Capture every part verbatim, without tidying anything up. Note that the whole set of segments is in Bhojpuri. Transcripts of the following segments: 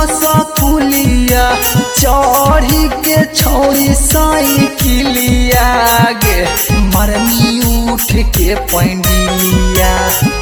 सकुलिया चढ़ी के छौरी साइकिलिया गे मरनी उठ के पैंडिलिया।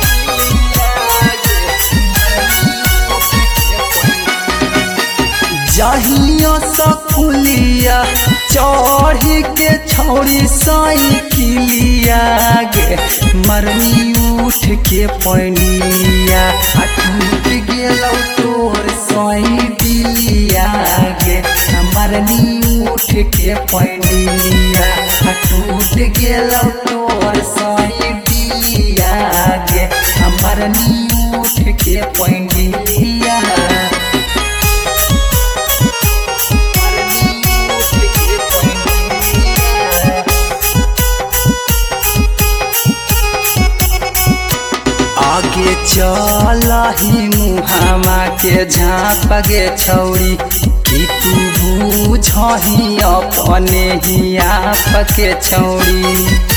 जहिया सकुलिया चढ़ी के छौरी साइकिलिया गे मरनी उठ के पैंडिलिया। टूट गेलौ तोर साइकिलिया गे मरनी उठ के पैंडिलिया। टूट गेलौ तोर साइकिलिया गे मरनी उठ के पैंडिलिया। आगे चलही मुहामा के झाँप गे छौरी कि तू बुझही अपने ही आप के छौरी।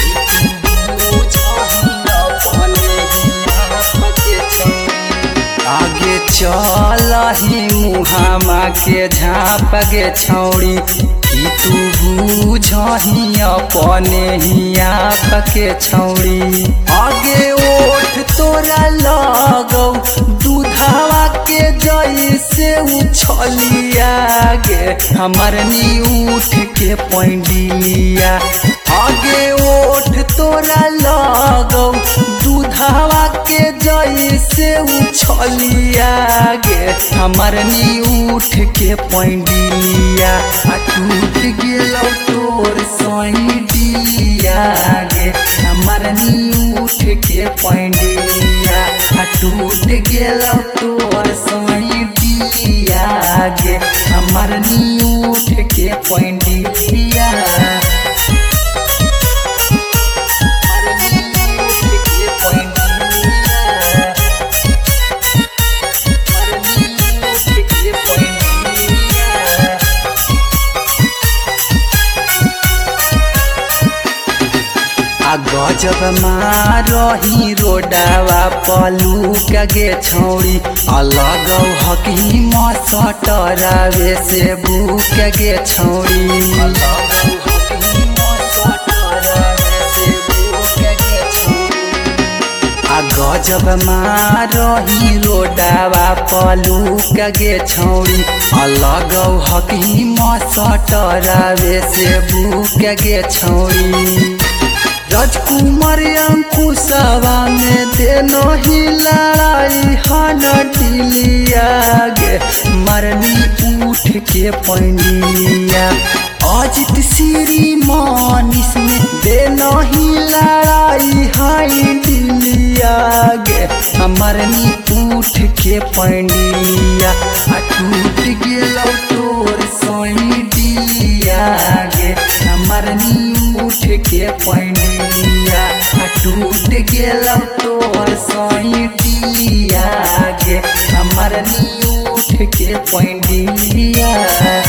आगे चलही मुहामा के झाँप गे छौरी कि तू बुझही अपने ही आप के छौरी। आगे ओठ तोरा लगौ दूधावा के जैसे उछलिया गे हमरनी उठ के पैंडिलिया। आगे ओठ तोरा लगौ दूधावा के जैसे उछलिया गे हमरनी उठ के पैंडिलिया। टूट गेलौ तोर साइकिलिया गे मरनी उठ के पैंडिलिया। टूट गेलौ तोर साइकिलिया गे मरनी उठ के पैंडिलिया। गजब मारही रोडावा पलू गे छौरी अलगौ हकी मसटरावे से बुक गे छौरी। गजब मारही रोडावा पलू गे छौरी अलगौ हकी मसटरावे से बुक गे छौरी। राजकुमार अंकुशवा में देनो ही लड़ाई हनटिलिया गे मरनी उठ के पैंडिलिया। अजित श्री मानिस में देनो ही लड़ाई हनटिलिया गे मरनी उठ के पैंडिलिया। टूट गेलौ तोर साइकिलिया गे मरनी उठ के पैंडिलिया। टूट गेलौ तोर साइकिलिया गे मरनी उठ के पैंडिलिया।